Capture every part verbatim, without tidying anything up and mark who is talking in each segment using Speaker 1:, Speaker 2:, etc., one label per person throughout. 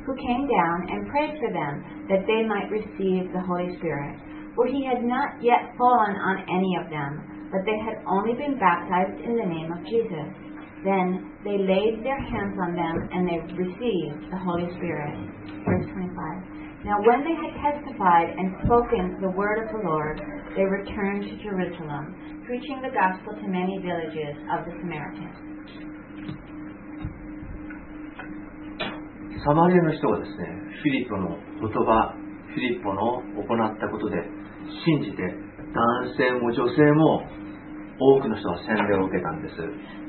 Speaker 1: who came down and prayed for them that they might receive the Holy Spirit. For he had not yet fallen on any of them, but they had only been baptized in the name of Jesus. Then they laid their hands on them and they received the Holy Spirit. Verse twenty-five. Now when they had testified and spoken the word of the Lord, they returned to Jerusalem, preaching the gospel to many villages of the Samaritans.
Speaker 2: サマリアの人がですね、フィリポの言葉、フィリポの行ったことで信じて、男性も女性も多くの人が洗礼を受けたんです。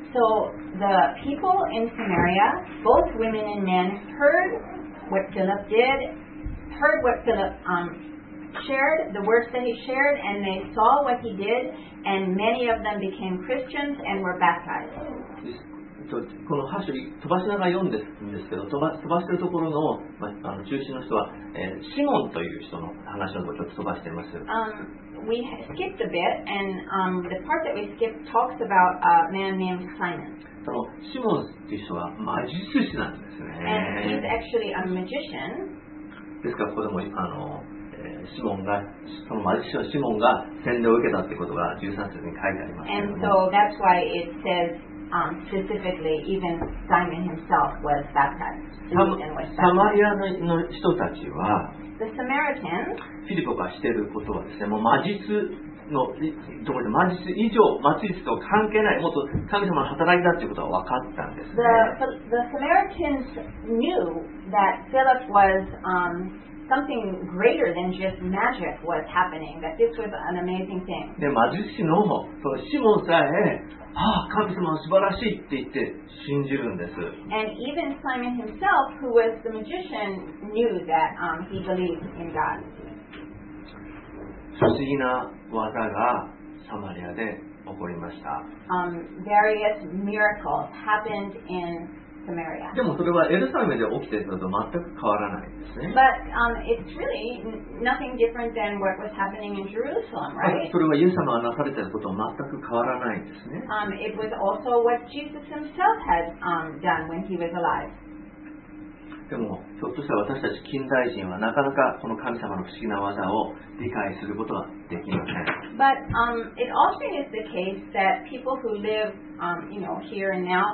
Speaker 1: So the people in Samaria, both women and men, heard what Philip did, heard what Philip um, shared, the words that he shared, and they saw what he did, and many of them became Christians and were baptized.
Speaker 2: この箇所に飛ばしながら読んでるんですけど、飛ば、飛ばしてるところの、まあ、あの中心の人は、えー、シモンという人の話のところをちょっと飛ばしています。
Speaker 1: Um, we skipped a bit, and um, the part that we skipped talks about a man named Simon.
Speaker 2: そのシモンという人は魔術師なんですね。
Speaker 1: And he's actually a magician.
Speaker 2: ですからここでもあの、えー、シモンがその魔術師のシモンが洗礼を受けたということがじゅうさん節に書いてありますけれども。
Speaker 1: And so that's why it says. Um, specifically, even Simon himself was baptized.
Speaker 2: サマリアの人たちは、
Speaker 1: the Samaritans,
Speaker 2: フィリポがしていることはですね、もう魔術のところで魔術以上、魔術と関係ない、もっと神様の働きだということが分かったんですね。
Speaker 1: The, the Samaritans knew that Philip was um, something greater than just magic was happening, that this was an amazing thing.
Speaker 2: で、魔術師のそのシモンさえ、ああ、神様は素晴らしいって言って信じるんです。
Speaker 1: And even Simon himself, who was the magician, knew that um, he believed in God.
Speaker 2: 不思議な技がサマリアで起こりました。
Speaker 1: Um, various miracles happened in Samaria.
Speaker 2: でもそれはエルサレムで起きているのと全く変わらないんですね。
Speaker 1: But um, it's really nothing different than what was happening in Jerusalem, right?
Speaker 2: それはイエス様がなされていることと全く変わらないんですね。
Speaker 1: Um, it was also what Jesus himself had um, done when he was alive.
Speaker 2: でもひょっとしたら私たち近代人はなかなかこの神様の不思議な技を理解することはできません。
Speaker 1: But um, it also is the case that people who live, um, you know, here and now,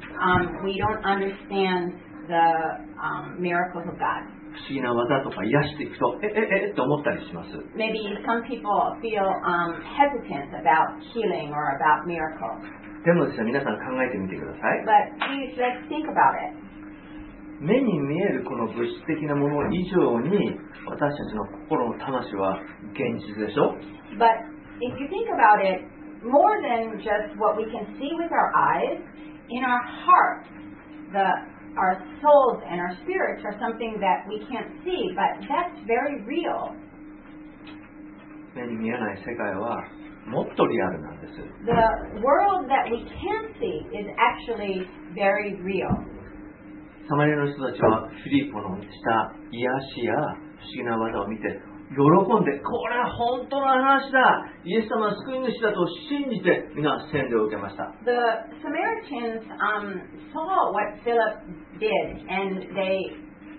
Speaker 1: um, we don't understand the um, miracles of God.
Speaker 2: 不思議な技とか癒していくと、えええって思ったりします。
Speaker 1: Maybe some people feel um, hesitant about healing or about miracles.
Speaker 2: でもですね、皆さん考えてみてください。
Speaker 1: But please, let's think about it.
Speaker 2: 目に見えるこの物質的なもの以上に私たちの心の魂は現実でしょ。
Speaker 1: But if you think about it, more than just what we can see with our eyes, in our hearts, the, our souls and our spirits are something that we can't see, but that's very real.
Speaker 2: 目に見えない世界はもっとリアルなんです。
Speaker 1: The world that we can see is actually very real.
Speaker 2: サマリアの人たちはフィリポのした癒しや不思議な技を見て喜んで、これは本当の話だ、イエス様は救い主だと信じて皆洗礼を受けました。
Speaker 1: The Samaritans um, saw what Philip did, and they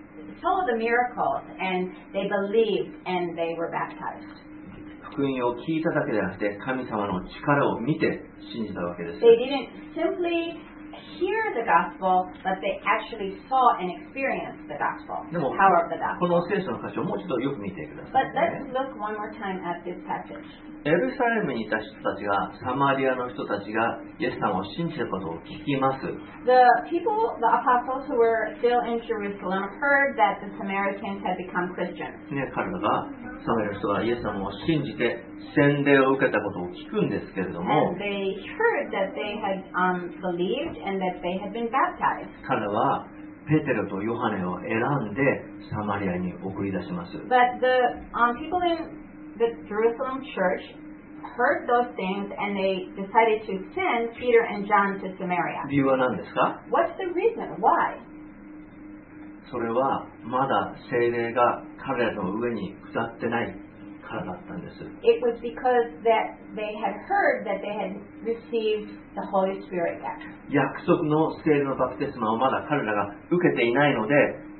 Speaker 1: saw the miracles, and they believed, and they were baptized.
Speaker 2: 福音を聞いただけではなくて神様の力を見て信じたわけです。
Speaker 1: They didn't simply hear the gospel, but they actually saw and experienced the gospel, the power of the
Speaker 2: こ
Speaker 1: gospel.
Speaker 2: の聖書の箇所をもう一度よく見てくださ
Speaker 1: But
Speaker 2: い、
Speaker 1: let's
Speaker 2: ね。
Speaker 1: look one more time at this passage.
Speaker 2: エルサレムにいた人たちがサマリアの人たちがイエス様を信じたことを聞きます。
Speaker 1: The people, the apostles who were still in Jerusalem, heard that the Samaritans had become Christians.
Speaker 2: ね、彼らがサマリアの人がイエス様を信じて洗礼を受けたことを聞くんですけれども、
Speaker 1: And they heard that they had um, believed and that they had been baptized.
Speaker 2: 彼らはペテロとヨハネを選んでサマリアに送り出します。
Speaker 1: But the um, people in the Jerusalem church heard those things and they decided to send Peter and John to Samaria.
Speaker 2: 理由は何ですか？
Speaker 1: What's the reason? Why?
Speaker 2: それはまだ聖霊が彼らの上に下ってないからだったんです。
Speaker 1: It was because that they had heard that they had received the Holy Spirit yet.
Speaker 2: 約束の聖霊のバプテスマをまだ彼らが受けていないので、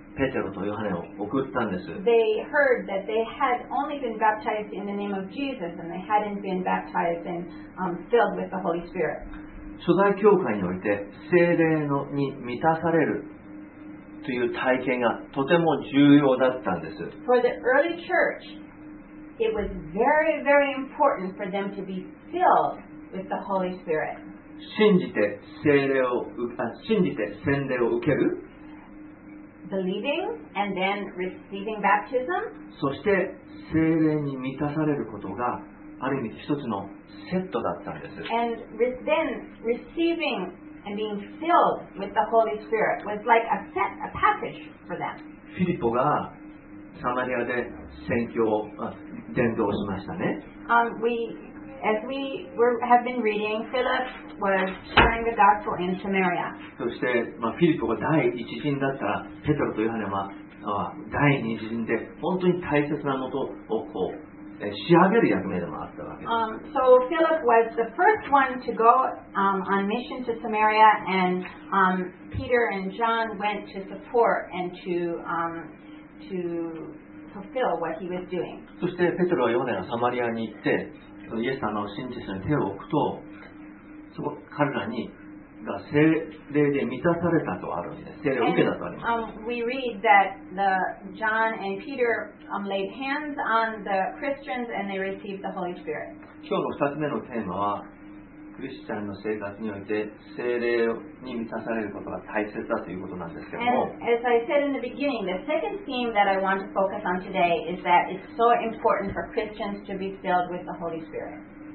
Speaker 2: ペテロとヨハネを送ったんです。
Speaker 1: they heard that they had only been baptized in the name of Jesus and they hadn't been baptized and um, filled with the Holy Spirit.
Speaker 2: 初代教会において聖霊のに満たされるという体験がとても重要だったんです。
Speaker 1: For the early church, it was very, very important for them to be filled with the Holy Spirit.
Speaker 2: 信じて聖霊をあ信じて洗礼を受ける、
Speaker 1: Believing and then receiving baptism,
Speaker 2: そして聖霊に満たされることがある意味一つのセットだったんです。
Speaker 1: and re- then receiving and being filled with the Holy Spirit was like a set, a package for them.
Speaker 2: フィリポがサマリアで宣教をあ伝道しましたね。
Speaker 1: Um, we, as we were, have been reading, Philip was sharing the gospel in Samaria.
Speaker 2: そして、まあ、フィリポが第一陣だったらペテロとヨハネはあ第二陣で本当に大切なものをこうえ仕上げる役目でもあったわけです。
Speaker 1: Um, so Philip was the first one to go um, on mission to Samaria, and um, Peter and John went to support and to um, to fulfill what he was doing.
Speaker 2: そしてペテロはヨハネがサマリアに行ってそのイエス様を信じてに手を置くとそこ彼らにが聖霊で満たされたとあるんです。聖霊を受けたとあります。
Speaker 1: And, um, we read that the John and Peter um, laid hands on the Christians and they received the Holy Spirit.
Speaker 2: 今日のふたつめのテーマはクリスチャンの生活において聖霊に満たされることが大切だということなんですけども、
Speaker 1: And as I said in the beginning, the second theme that I want to focus on today is that it's so important for Christians to be filled with the Holy Spirit.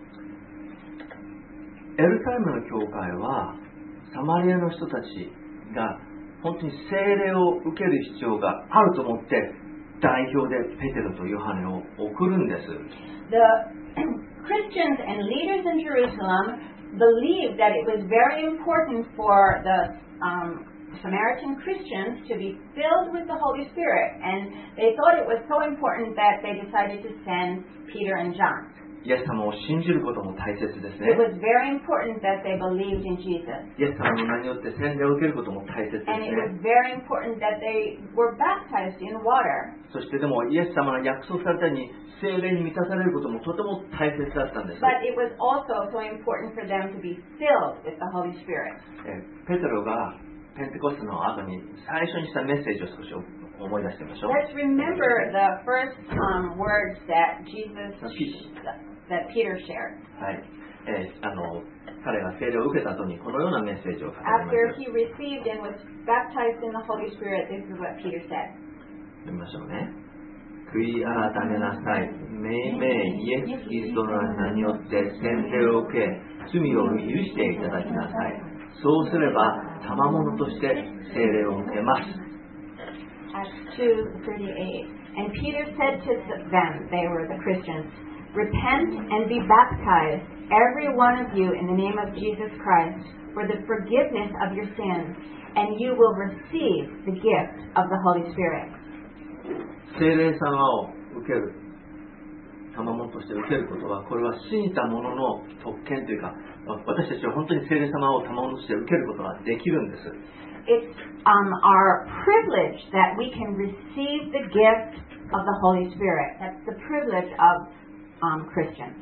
Speaker 2: エルサレムの教会はサマリアの人たちが本当に聖霊を受ける必要があると思って代表でペテロとヨハネを送るんです。
Speaker 1: The Christians and leaders in Jerusalem believed that it was very important for the um, Samaritan Christians to be filled with the Holy Spirit, and they thought it was so important that they decided to send Peter and John.
Speaker 2: イエス様を信じることも大切ですね。
Speaker 1: It was very important that they believed in Jesus.
Speaker 2: イエス様の名によって洗礼を受けることも大切です
Speaker 1: And it was
Speaker 2: ね。
Speaker 1: very important that they were baptized in water.
Speaker 2: そしてでもイエス様が約束されたように聖霊に満たされることもとても大切だったんです。
Speaker 1: But it was also so important for them to be filled with the Holy Spirit.
Speaker 2: えペテロがペンテコステの後に最初にしたメッセージを少し思い出してみましょう。
Speaker 1: Let's remember the first um, words that Jesus, that Peter shared.
Speaker 2: はい、えー、あの彼が聖霊を受けた後にこのようなメッセージを語りま
Speaker 1: After
Speaker 2: す。
Speaker 1: he received and was baptized in the Holy Spirit, this is what Peter said.
Speaker 2: 読みましょうね。悔い改めなさい。めいめいイエス・キリストの名によって洗礼を受け、罪を許していただきなさい。そうすれば賜物として聖霊を受けます。
Speaker 1: Acts two thirty-eight. And Peter said to them, they were the Christians, repent and be baptized, every one of you, in the name of Jesus Christ, for the forgiveness of your sins, and you will receive the gift of the Holy Spirit.
Speaker 2: 聖霊様を受ける賜物として受けることはこれは信じた者の特権というか私たちは本当に聖霊様を賜物として受けることができるんです。
Speaker 1: It's um, our privilege that we can receive the gift of the Holy Spirit. That's the privilege of um, Christians.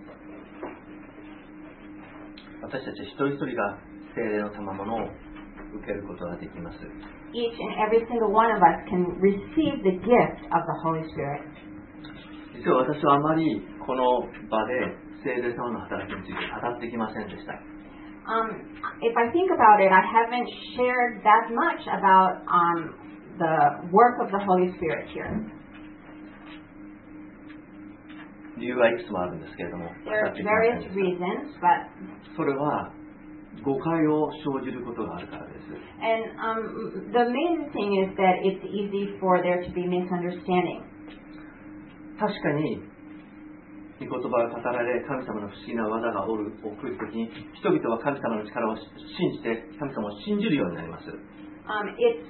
Speaker 2: 私たち一人一人が聖霊の賜物を受けることができます。
Speaker 1: Each and every single one of us can receive the gift of the Holy Spirit.
Speaker 2: 実は私はあまりこの場で聖霊様の働きについて語ってきませんでした。
Speaker 1: Um, if I think about it, I haven't shared that much about um, the work of the Holy Spirit here.
Speaker 2: 理由はいくつもあるんですけれども、
Speaker 1: There
Speaker 2: 語
Speaker 1: are
Speaker 2: ってきません
Speaker 1: various
Speaker 2: でし
Speaker 1: reasons, but
Speaker 2: た。それは誤解を生じることがあるからです。
Speaker 1: and um, the main thing is that it's easy for there to be misunderstanding.
Speaker 2: 確かに御言葉が語られ神様の不思議な技が起る起くるときに人々は神様の力を信じて神様を信じるようになります。
Speaker 1: Um, it's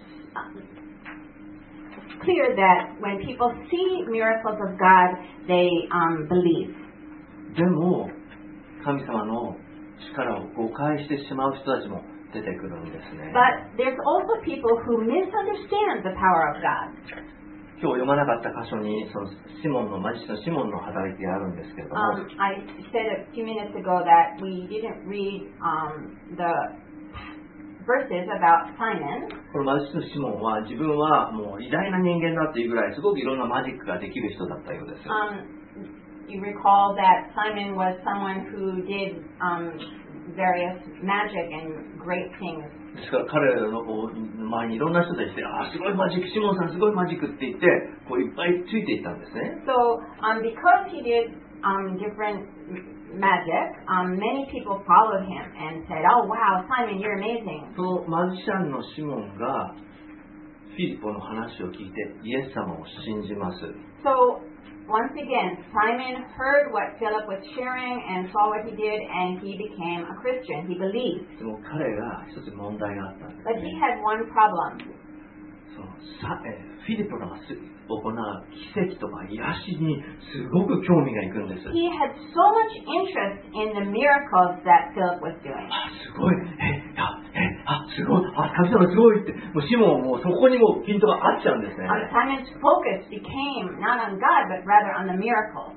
Speaker 1: clear that when people see miracles of God, they um, believe.
Speaker 2: でも神様の力を誤解してしまう人たちも出てくるんですね。
Speaker 1: But there's also people who misunderstand the power of God.
Speaker 2: 今日読まなかった箇所にそのシモンのマジシャンのシモンの働きがあるんですけれども、
Speaker 1: Um, I said a few minutes ago that we didn't read um, the verses about Simon.
Speaker 2: このマジシャンのシモンは自分はもう偉大な人間だっていうぐらいすごくいろんなマジックができる人だったようです。
Speaker 1: Um, you recall that Simon was someone who did um, various magic and great things.
Speaker 2: ですから彼らの前にいろんな人たちで、ああすごいマジック、シモンさんすごいマジックって言ってこういっぱいついていったんですね。
Speaker 1: So um, because he did um, different magic, um, many people followed him and said, "Oh wow, Simon, you're amazing."
Speaker 2: そのマジシャンのシモンがフィリポの話を聞いてイエス様を信じます。
Speaker 1: So once again, Simon heard what Philip was sharing and saw what he did, and he became a Christian. He believed.
Speaker 2: でも彼が一つ問題があったんです
Speaker 1: But he
Speaker 2: ね。
Speaker 1: had one problem.
Speaker 2: そのさえフィリポが行う奇跡とか癒しにすごく興味がいくんです。
Speaker 1: He had so much interest in the miracles that Philip was doing.
Speaker 2: あすごい、えあえあすごい、あ神様すごいって、もうシモンもうそこにもピントが合っちゃうんですね。
Speaker 1: Um, Simon's focus became not on God, but rather on the miracles.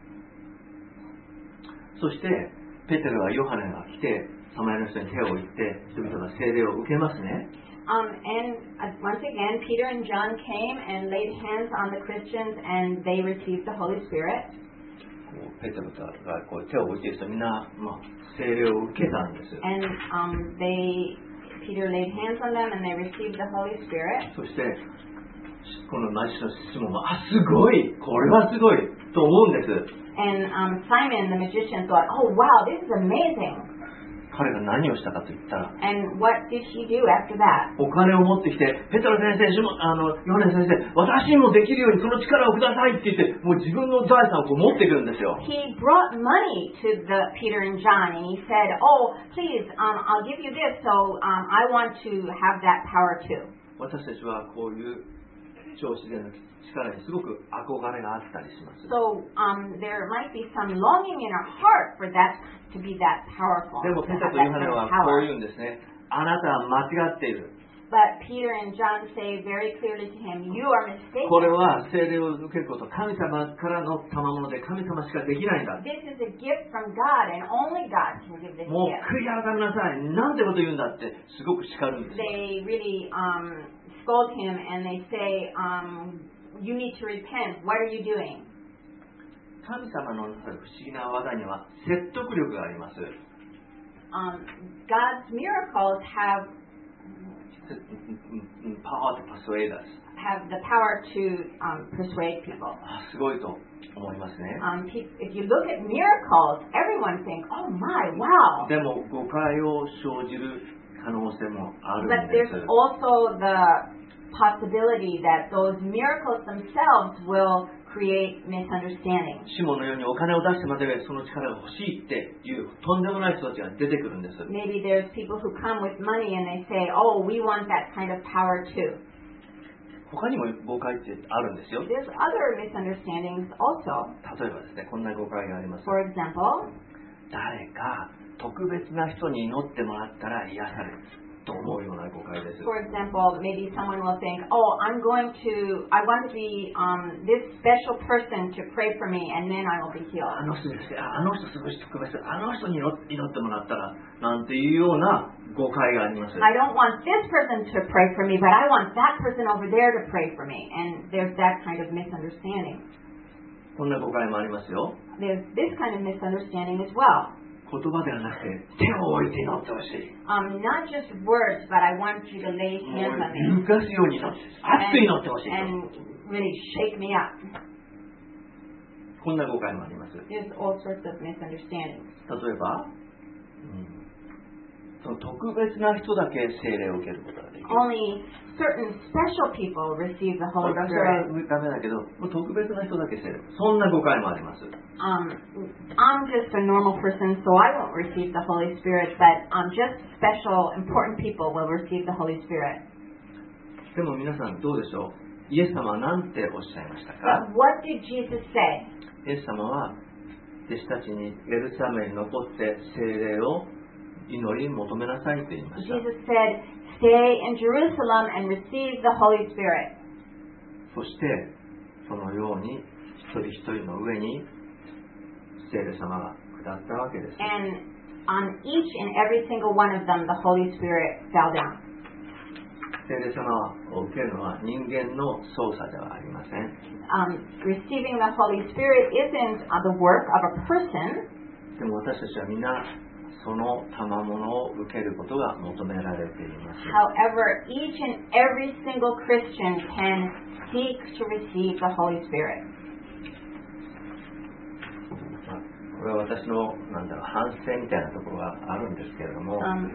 Speaker 2: そしてペテロはヨハネが来てサマリアの人に手を置いて人々が聖霊を受けますね。
Speaker 1: Um, and uh, once again, Peter and John came and laid hands on the Christians, and they received the Holy Spirit.
Speaker 2: こうペテロがこう手を置いている人みんな、まあ、聖霊を受けたんです。
Speaker 1: And um, they, Peter laid hands on them, and they received the Holy Spirit.
Speaker 2: そしてこのマジシャンのシモンはあすごい、これはすごいと思うんです。
Speaker 1: And um, Simon, the magician, thought, "Oh wow, this is amazing."
Speaker 2: 彼が何をしたかと言ったら、
Speaker 1: And what did he do after that?
Speaker 2: お金を持ってきて、ペテロ先生、シモンあのヨハネ先生、私にもできるようにその力をくださいって言って、もう自分の財産をこう持ってくるんですよ。
Speaker 1: He brought money to the Peter and John, and he said, "Oh, please, um, I'll give you this, so um, I want to have that power too."
Speaker 2: 私たちはこういう超自然の力にすごく憧れがあったりします。
Speaker 1: So um, there might be some longing in our heart for that to be that powerful.
Speaker 2: でも
Speaker 1: To
Speaker 2: ペテロ
Speaker 1: have
Speaker 2: とヨ
Speaker 1: that
Speaker 2: ハネ
Speaker 1: kind
Speaker 2: は
Speaker 1: of
Speaker 2: こう
Speaker 1: power.
Speaker 2: 言うんですね。あなたは間違っている。
Speaker 1: But Peter and John say very clearly to him, "You are mistaken.
Speaker 2: これは聖霊を受けること、神様からの賜物で神様しかできないんだ。
Speaker 1: This is a gift from God, and only God can give this
Speaker 2: もう
Speaker 1: gift."
Speaker 2: 悔い改めなさい。なんてこと言うんだってすごく叱るんですよ。
Speaker 1: They really um, scold him, and they say, um, "You need to repent. What are you doing?"
Speaker 2: 神様の不思議な技には説得力があります。
Speaker 1: Um, God's miracles have
Speaker 2: Power to persuade us.
Speaker 1: have the power to um, persuade people.
Speaker 2: あすごいと思いますね。
Speaker 1: Um, pe- if you look at miracles, everyone thinks, "Oh my, wow!"
Speaker 2: でも誤解を生じる可能性もある
Speaker 1: But
Speaker 2: んで
Speaker 1: there's
Speaker 2: す。
Speaker 1: also the possibility that those miracles themselves will create misunderstanding.
Speaker 2: シモンのようにお金を出してまでその力が欲しいっていうとんでもない人たちが出てくるんです。
Speaker 1: Maybe there's people who come with money and they say, "Oh, we want that kind of power too."
Speaker 2: 他にも誤解ってあるんですよ。
Speaker 1: There's other misunderstandings also.
Speaker 2: 例えばですね、こんな誤解があります。
Speaker 1: For example,
Speaker 2: 誰か特別な人に祈ってもらったら癒されると思うような誤解です。
Speaker 1: for example, maybe someone will think, "Oh, I'm going to, I want to be um, this special person to pray for me, and then I will be
Speaker 2: あ
Speaker 1: healed."
Speaker 2: の人ですね、あの人すごい特別、あの人に祈ってもらったらなんていうような誤解があります。
Speaker 1: I don't want this person to pray for me, but I want that person over there to pray for me. And there's that kind of misunderstanding.
Speaker 2: こんな誤解もありますよ。
Speaker 1: There's this kind of misunderstanding as well.
Speaker 2: 言葉ではなくて手を置いて祈ってほしい。
Speaker 1: Um, not just words, but I want you to lay
Speaker 2: も
Speaker 1: hands
Speaker 2: う
Speaker 1: on me
Speaker 2: 揺かすように祈って、熱く祈ってほしいと。
Speaker 1: and really shake me up.
Speaker 2: こんな誤解もあります。例え
Speaker 1: There's all sorts of misunderstandings.
Speaker 2: ば、うん、その特別な人だけ聖霊を受けることができる。
Speaker 1: Only certain special people receive the Holy
Speaker 2: 私は
Speaker 1: Spirit.
Speaker 2: ダメだけど、もう特別な人だけ聖霊。そんな誤解もあります。
Speaker 1: Um, I'm just a normal person, so I won't receive the Holy Spirit, but um, just special, important people will receive the Holy Spirit.
Speaker 2: でも皆さんどうでしょう。イエス様は何ておっしゃいましたか。
Speaker 1: But what did Jesus say?
Speaker 2: イエス様は弟子たちにエルサレムに残って聖霊を祈り求めなさいと言いました。
Speaker 1: Jesus said, stay in Jerusalem and receive the Holy Spirit.
Speaker 2: そしてそのように一人一人の上に聖霊様が下ったわけです。
Speaker 1: And on each and every single one of them, the Holy Spirit fell down.
Speaker 2: 聖霊様を受けるのは人間の操作ではありません。
Speaker 1: Um, receiving the Holy Spirit isn't uh, the work of a person,
Speaker 2: でも私たちは皆その賜物を受けることが求められています。
Speaker 1: however, each and every single Christian can seek to receive the Holy Spirit.
Speaker 2: まあこれは私のなんだろう反省みたいなところがあるんですけれども、
Speaker 1: Um,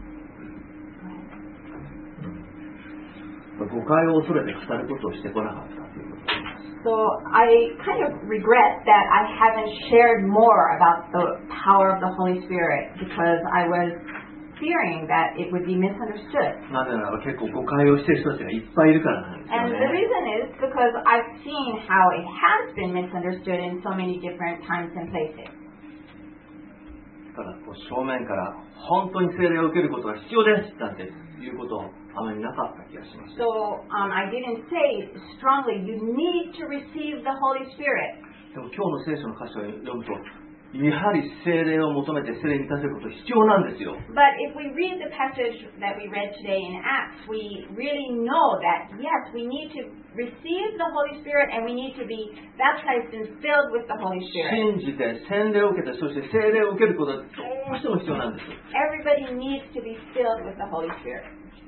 Speaker 2: 誤解を恐れて語ることをしてこなかったということです。
Speaker 1: so I kind of regret that I haven't shared more about the power of the Holy Spirit because I was fearing that it would be misunderstood.
Speaker 2: なぜならば結構誤解をしている人たちがいっぱいいるからなんですよ
Speaker 1: And the
Speaker 2: ね。
Speaker 1: reason is because I've seen how it has been misunderstood in so many different times and places.
Speaker 2: だからこう正面から本当に聖霊を受けることが必要ですなんていうことをあまりなかった気がします。
Speaker 1: So um, I didn't say strongly, you need to receive the Holy Spirit.
Speaker 2: でも今日の聖書の箇所を読むと、やはり聖霊を求めて聖霊に満たせること必要なんですよ。
Speaker 1: But if we read the passage that we read today in Acts, we really know that, yes, we need to receive the Holy Spirit and we need to be baptized and filled with the Holy Spirit.
Speaker 2: 信じて洗礼を受けて、そして聖霊を受けることがどうしても必要なんです。
Speaker 1: Everybody needs to be filled with the Holy Spirit.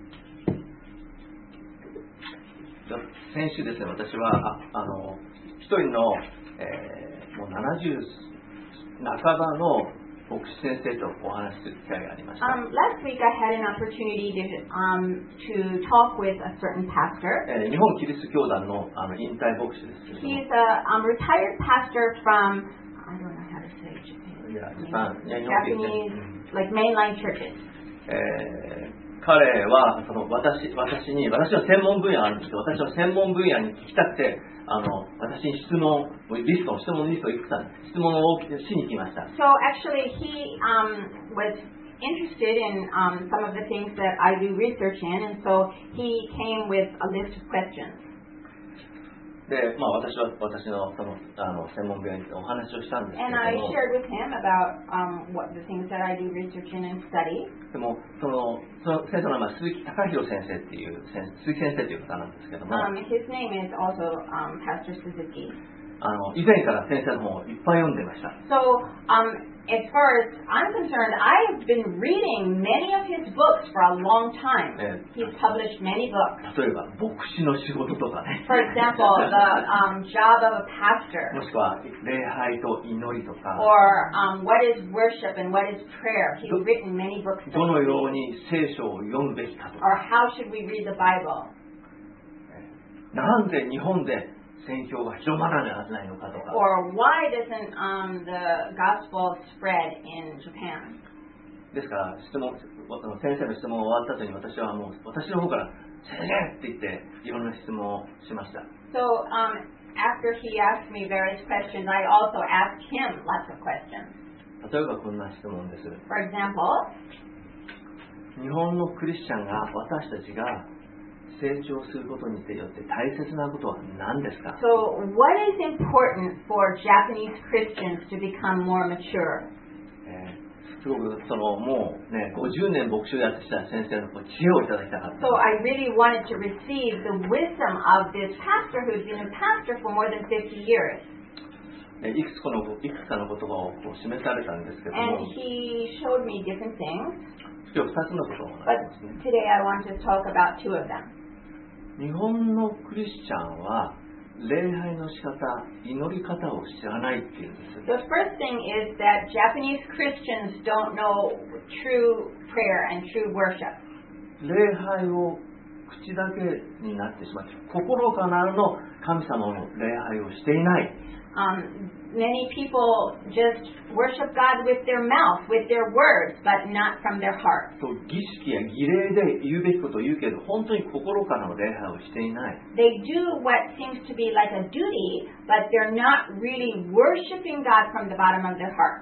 Speaker 2: 先週ですね、私はああの一人の、えー、もうななじゅう半ばの牧師先生とお話しする機会がありました。
Speaker 1: Um, last week I had an opportunity to, um, to talk with a certain pastor.
Speaker 2: えー日本キリスト教団のあの引退牧師ですけれども、
Speaker 1: He's a um, retired pastor from, I don't know how to say Japan.
Speaker 2: いや、ジャパン、いや日本キリスト
Speaker 1: Japanese, like mainline churches.
Speaker 2: えー彼はその 私, 私に私は専門分野があるんですけど、私は専門分野に聞きたくて、あの私に質問リスト質問リストをいくつか質問をしに来ました。
Speaker 1: So actually he um, was interested in um, some of the things that I do research in, and so he came with a list of questions.
Speaker 2: で、まあ、私は私のそのあの専門分野にお話をしたんですけ
Speaker 1: And
Speaker 2: れ
Speaker 1: I
Speaker 2: ども、
Speaker 1: shared with him about um, what the things that I do research in and study.
Speaker 2: でもそのその先生の名前は鈴木隆弘先生っていう先鈴木先生という方なんですけども、
Speaker 1: Um, his name is also um, Pastor Suzuki.
Speaker 2: あの以前から先生の本をいっぱい読んでました。
Speaker 1: So um, as far as I'm concerned, I've been reading many of his books for a long time.
Speaker 2: Yeah.
Speaker 1: He's published many books.
Speaker 2: 例えば牧師の仕事とかね、
Speaker 1: For example, the um, job of a pastor,
Speaker 2: もしくは礼拝と祈りとか、
Speaker 1: or um, what is worship and what is prayer. He's written many books.
Speaker 2: どのように聖書を読むべきかとか、
Speaker 1: Or how should we read the Bible?
Speaker 2: なんで日本で宣教が広まらないはずないのかとか、
Speaker 1: Or why doesn't um, the gospel spread in Japan?
Speaker 2: ですから質問先生の質問が終わった後に私はもう私の方から先生って言っていろんな質問をしました。
Speaker 1: So um, after he asked me various questions, I also asked him lots of questions.
Speaker 2: 例えばこんな質問です。
Speaker 1: For example,
Speaker 2: 日本のクリスチャンが私たちが成長することによって大切なことは何ですか？
Speaker 1: so what is important for Japanese Christians to become more mature?
Speaker 2: えーすごくそのもうねごじゅうねん牧師をやってきた先生の知恵をいただきたかった。
Speaker 1: So I really wanted to receive the wisdom of this pastor who's been a pastor for more than fifty years.
Speaker 2: えいくつかのいくつかの言葉をこう示されたんですけど
Speaker 1: And
Speaker 2: も、
Speaker 1: he showed me different things,
Speaker 2: 今日ふたつのことをお
Speaker 1: but
Speaker 2: 話しますね。
Speaker 1: today I want to talk about two of them.
Speaker 2: 日本のクリスチャンは礼拝の仕方、祈り方を知らないっていうんです。
Speaker 1: The first thing is that Japanese Christians don't know true prayer and true worship.
Speaker 2: 礼拝を口だけになってしまって、心からの神様の礼拝をしていない。
Speaker 1: Um, many people just worship God with their mouth, with their words, but not from their heart.
Speaker 2: と儀式や儀礼で言うべきことを言うけど、本当に心からの礼拝をしていない。
Speaker 1: They do what seems to be like a duty, but they're not really worshiping God from the bottom of their hearts.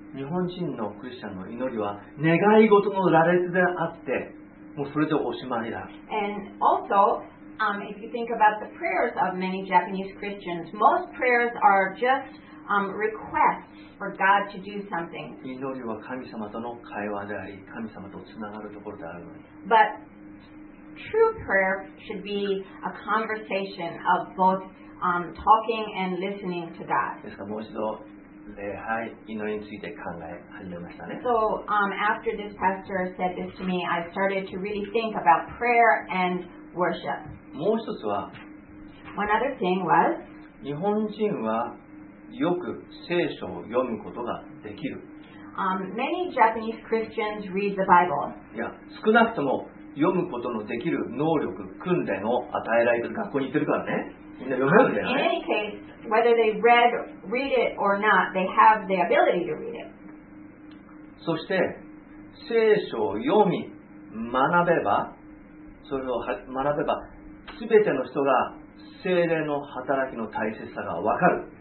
Speaker 2: 日本人のクリスチャンの祈りは願い事の羅列であって、もうそれでおしまいだ。
Speaker 1: And also, um, if you think about the prayers of many Japanese Christians, most prayers are just um, requests for God to do something.
Speaker 2: 祈りは神様との会話であり、神様とつながるところであるのに。
Speaker 1: But true prayer should be a conversation of both um, talking and listening to God.
Speaker 2: ですからもう一度礼拝、祈りについて考え始めましたね。
Speaker 1: So um, after this pastor said this to me, I started to really think about prayer and worship.
Speaker 2: もう一つは、
Speaker 1: One other thing was,
Speaker 2: 日本人はよく聖書を読むことができる。
Speaker 1: um, many Japanese Christians read the Bible.
Speaker 2: いや、少なくとも読むことのできる能力、訓練を与えられてる学校に行ってるからね。みんな読めるんだよ
Speaker 1: In
Speaker 2: ね。
Speaker 1: any case, whether they read, read it or not, they have the ability to read it.
Speaker 2: そして聖書を読み学べば、それをは学べば、すべての人が聖霊の働きの大切さがわかる。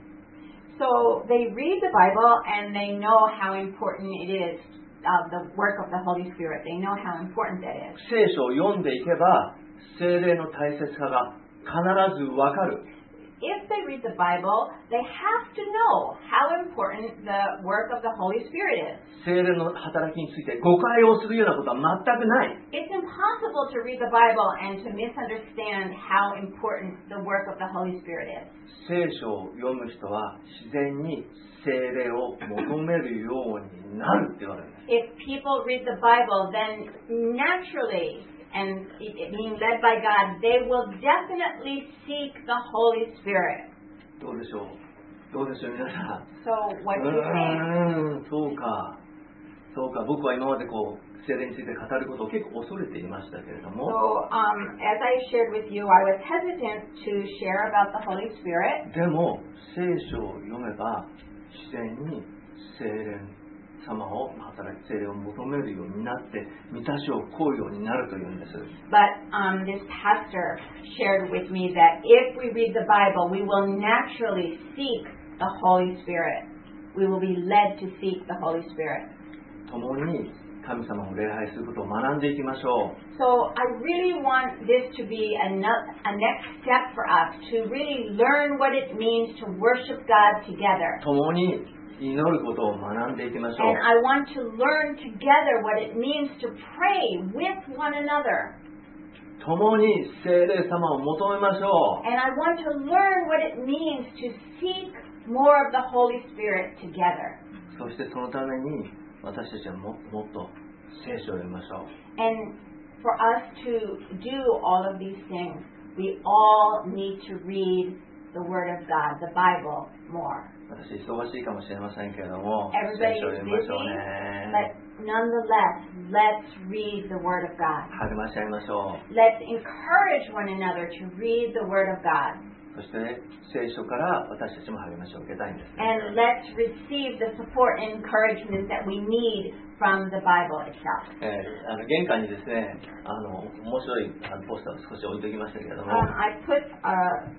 Speaker 1: So they read the Bible and they know how important it is, uh, the work of the Holy Spirit. They know how important that is.
Speaker 2: 聖書を読んでいけば、聖霊の大切さが必ずわかる。
Speaker 1: If they read the Bible, they have to know how important the work of the Holy Spirit is.
Speaker 2: 聖霊の働きについて誤解をするようなことは全くない。
Speaker 1: It's impossible to read the Bible and to misunderstand how important the work of the Holy Spirit is.
Speaker 2: 聖書を読む人は自然に聖霊を求めるようになるって言われるんです。
Speaker 1: If people read the Bible, then naturally, and being led by God, they will definitely seek the Holy Spirit.
Speaker 2: どうでしょうどうでしょう皆さん。
Speaker 1: So what do you think?
Speaker 2: うーん、そうか。そうか。僕は今までこう、聖霊について語ることを結構恐れていましたけれども。
Speaker 1: So um, as I shared with you, I was hesitant to share about the Holy Spirit.
Speaker 2: でも、聖書を読めば、自然に聖霊様を働き、聖霊を求めるようになって、満たしを請うようになるというんです。
Speaker 1: But um, this pastor shared with me that if we read the Bible, we will naturally seek the Holy Spirit. We will be led to seek the Holy Spirit.
Speaker 2: 共に神様を礼拝することを学んでいきましょう。
Speaker 1: So I really want this to be a, no, a next step for us to really learn what it means to worship God together.
Speaker 2: 共に祈ることを学んでいきましょう。
Speaker 1: And I want to learn together what it means to pray with one another.
Speaker 2: 共に聖霊様を求めましょう。
Speaker 1: And I want to learn what it means to seek more of the Holy Spirit together.
Speaker 2: そしてそのために私たちはももっと聖書を読みましょう。
Speaker 1: And for us to do all of these things, we all need to read the Word of God, the Bible, more.
Speaker 2: 私忙しいかもしれませんけれども、
Speaker 1: Everybody
Speaker 2: 聖書を
Speaker 1: is
Speaker 2: 読みまし
Speaker 1: busy,
Speaker 2: ょうね。
Speaker 1: but nonetheless, let's read the Word of God.
Speaker 2: 励まし合いましょう。
Speaker 1: Let's encourage one another to read the Word of God.
Speaker 2: そして聖書から私たちも励ましを受けたいんですね。
Speaker 1: And let's receive the support and encouragement that we need from the Bible itself.
Speaker 2: えーあの玄関にですね、あの面白いあのポスターを少し置いておきましたけれども、
Speaker 1: Um, I put a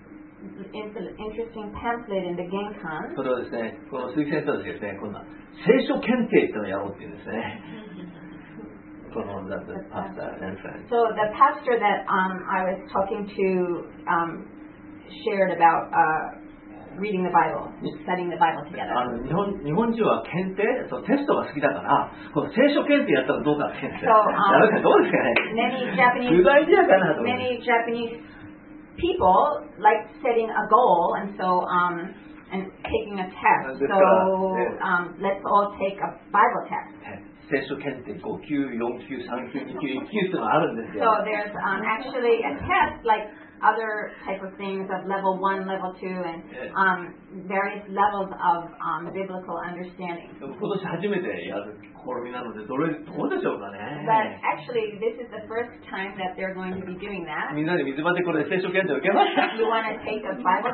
Speaker 1: interesting pamphlet in the Genkan.
Speaker 2: それをですね、この鈴木先生たちがですね、今度は聖書検定っていうのをやろうっていうんですね。この the, the pastor and friends.
Speaker 1: So the pastor that um, I was talking to um, shared about uh, reading the Bible, studying the Bible
Speaker 2: あ
Speaker 1: together.
Speaker 2: の日本日本人は検定、そうテストが好きだから、この聖書検定やったらどうかって言うんですよ。
Speaker 1: So, um,
Speaker 2: やるかどうですかね。
Speaker 1: Many Japanese
Speaker 2: 具体的かなと思って。
Speaker 1: many Japanese people like setting a goal, and so um, and taking a test. So um, let's all take a Bible test.
Speaker 2: 聖書検定ご級、よん級、さん級、に級、いっ級っていうのがあるんですよ。
Speaker 1: So there's um, actually a test like other type of things of level one, level two, and um, various levels of um, biblical understanding.
Speaker 2: 今年初めてやる試みなので、どれどうでしょうかね。
Speaker 1: But actually, this is the first time that they're going to be doing that.
Speaker 2: みんなで水場でこれ聖書検定受けました。
Speaker 1: You want to take a Bible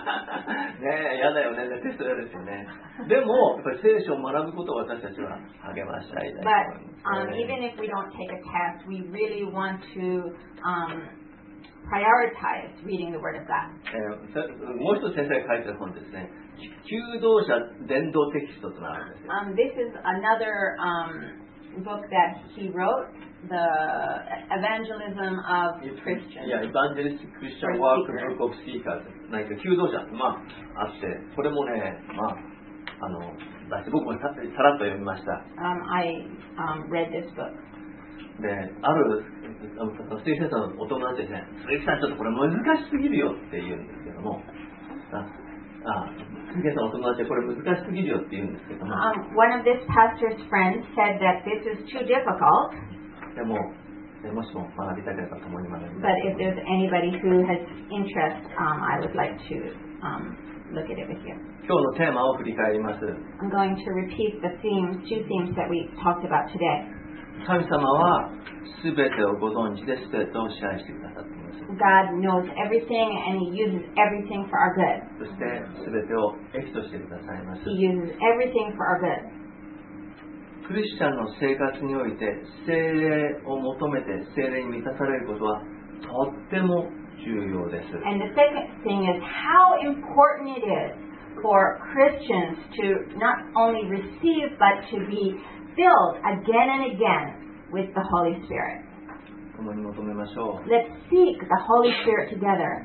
Speaker 1: test?
Speaker 2: ねえ、やだよね、テストやですよね。でも、やっぱり聖書を学ぶことを私たちは励ましたいと思い
Speaker 1: But
Speaker 2: ます、
Speaker 1: um,
Speaker 2: ね。
Speaker 1: even if we don't take a test, we really want to um, prioritize reading the Word of God.
Speaker 2: えーさもう一つ先生が書いてる本ですね。求道者伝道テキストとなるんですよ。
Speaker 1: Um, this is another um, book that he wrote, the evangelism of
Speaker 2: い
Speaker 1: Christians.
Speaker 2: や、エヴァンジェリスト・クリスチャン・ワーク・ブック・オブ・スピーカーズ。何か求道者、まあ、あって、これもね、まあ、あの、出して僕もささらっと読みました。
Speaker 1: Um, I um, read this book.
Speaker 2: で、ある、あの鈴木先生のお友達ですね、鈴木さん、ちょっとこれ難しすぎるよって言うんですけども、ああ鈴木先生のお友達はこれ難しすぎるよって言うんですけども、
Speaker 1: Um, one of this pastor's friends said that this is too difficult,
Speaker 2: でも、でもしも学びたければ共に学び
Speaker 1: but
Speaker 2: たい
Speaker 1: if there's anybody who has interest, um, I would like to um, look at it with you.
Speaker 2: 今日のテーマを振り返ります。
Speaker 1: I'm going to repeat the themes, two themes that we talked about today.
Speaker 2: 神様は全てをご存知で全てを支配してくださっています。
Speaker 1: God knows everything and He uses everything for our good.
Speaker 2: そして全てを益としてくださいます。
Speaker 1: He uses everything for our good.
Speaker 2: クリスチャンの生活において聖霊を求めて聖霊に満たされることはとっても重要です。
Speaker 1: And the second thing is how important it is for Christians to not only receive but to be filled again and again with the Holy Spirit.
Speaker 2: 共に求めましょう。
Speaker 1: Let's seek the Holy Spirit together.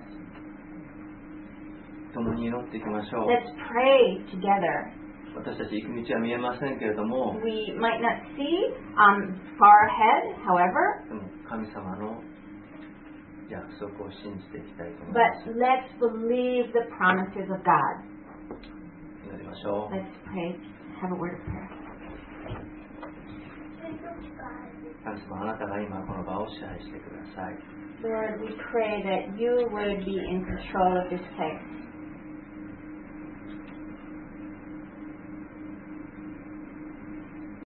Speaker 2: 共に祈っていきましょう。
Speaker 1: Let's pray together.
Speaker 2: 私たち行く道は見えませんけれども、
Speaker 1: We might not see um, far ahead, however,
Speaker 2: でも神様の約束を信じていきたいと思いま
Speaker 1: but
Speaker 2: す。
Speaker 1: let's believe the promises of God.
Speaker 2: 祈りましょう。
Speaker 1: Let's pray. Have a word of prayer.
Speaker 2: 神様、あなたが今この場を支配してください。
Speaker 1: Lord, we pray that you would be in control of this place.